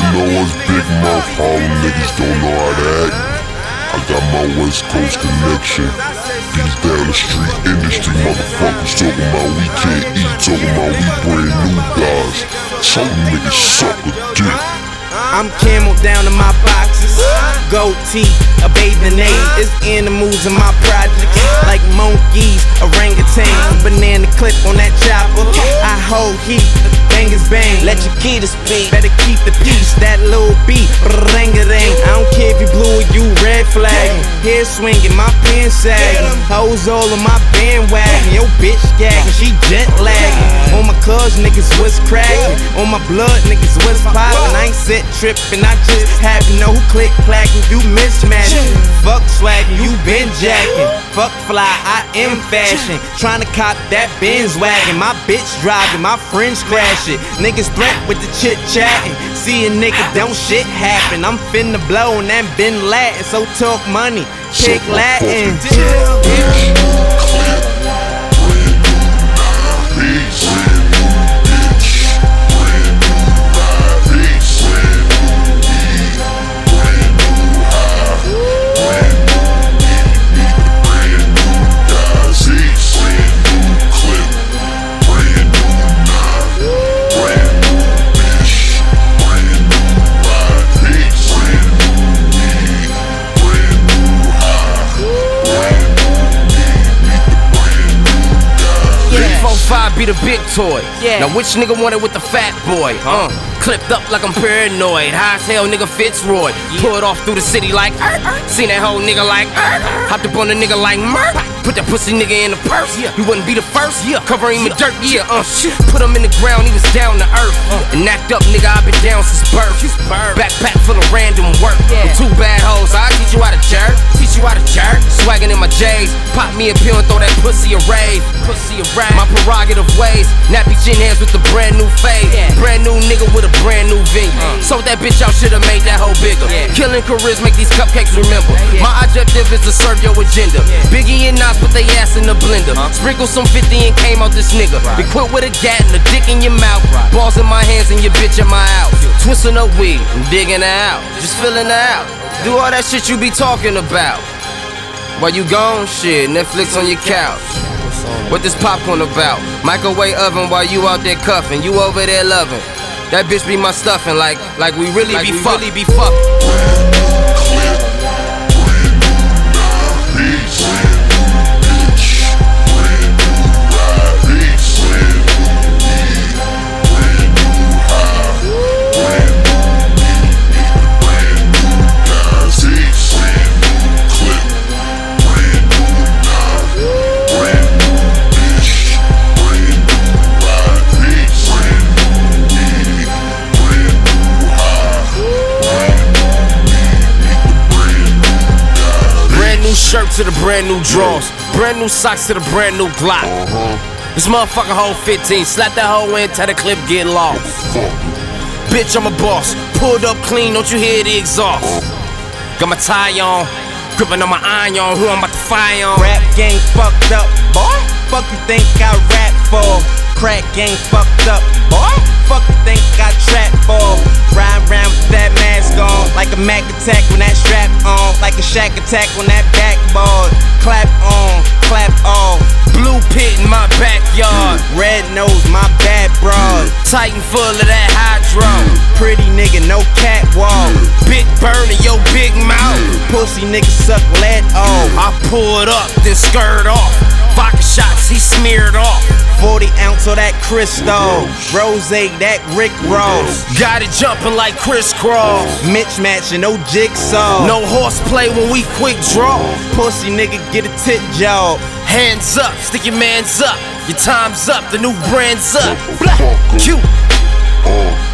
know us big mouth Harlem niggas don't know how to act. I got my West Coast connection. These down the street industry motherfuckers talking about we can't eat, talking about we brand new guys. Some niggas suck a dick. I'm camel down to my boxes, gold teeth, a bathing ape. It's animals in my projects, like monkeys, orangutans. Banana clip on that chopper, I hold heat, bangers bang. Let your key to speak, better keep the peace. That little beat, ring-a-ding. I don't care if you blue or you red flag. Hair swinging, my pants sagging. Hoes all in my bandwagon. Yo bitch gagging, she jet lagging. On my cuz niggas was cracking, on my blood niggas was popping. I ain't set trippin', I just happen to know who click clacking. You mismatching, fuck swaggin', you been jacking. Fuck fly, I am fashion. Tryna cop that Benz wagon. My bitch driving, my friends crash it. Niggas threat with the chit chatting. See a nigga, don't shit happen. I'm finna blow and that been Latin, so talk money, pick Latin. Be the big toy. Now which nigga want it with the fat boy? Clipped up like I'm paranoid. High as hell, nigga Fitzroy. Pulled off through the city like seen that whole nigga like hopped up on the nigga like Murk. Put that pussy nigga in the purse. He wouldn't be the first. Cover him with dirt. Put him in the ground. He was down to earth. And act up, nigga. I been down since birth. Backpack full of random work. With two bad hoes. I teach you how to jerk. Teach you how to jerk. Swaggin' in my J's. Pop me a pill and throw that pussy a rave. My prerogative ways. Nappy chin hands with the brand new fade. Brand new nigga with a brand new venue. Sold that bitch out, shoulda made that hoe bigger. Killing careers, make these cupcakes remember. My objective is to serve your agenda. Biggie and Nas put they ass in the blender. Sprinkle some 50 and came out this nigga. Equipped with a gat and a dick in your mouth. Balls in my hands and your bitch in my house. Twisting up weed and digging her out. Just filling her out. Do all that shit you be talking about. While you gone, shit, Netflix on your couch. What this popcorn about? Microwave oven while you out there cuffing. You over there loving. That bitch be my stuffing like we really be fucking. Shirt to the brand new drawers, brand new socks to the brand new Glock. This motherfucker hold 15, slap that hoe in, tell the clip get lost. Bitch, I'm a boss, pulled up clean, don't you hear the exhaust? Got my tie on, gripping on my iron, who I'm about to fire on. Rap game fucked up, boy. Fuck you think I rap for? Crack game fucked up, boy. Fuck you think I trap for? Ride round with that mask on, like a Mac attack when that strap on, like a Shack attack on that backboard. Clap on, clap off. Blue pit in my backyard. Red nose, my bad broad. Titan full of that hydro. Pretty nigga, no catwalk. Big burn in your big mouth. Pussy nigga suck lead off. I pulled up, then skirt off. Vodka shots, he smeared off. 40 ounce of that Cristal. Rose, that Rick Ross. Got it jumping like crisscross. Mitch matching, no jigsaw. No horseplay when we quick draw. Pussy nigga get a tit job. Hands up, stick your mans up. Your time's up, the new brand's up. Blah, cute.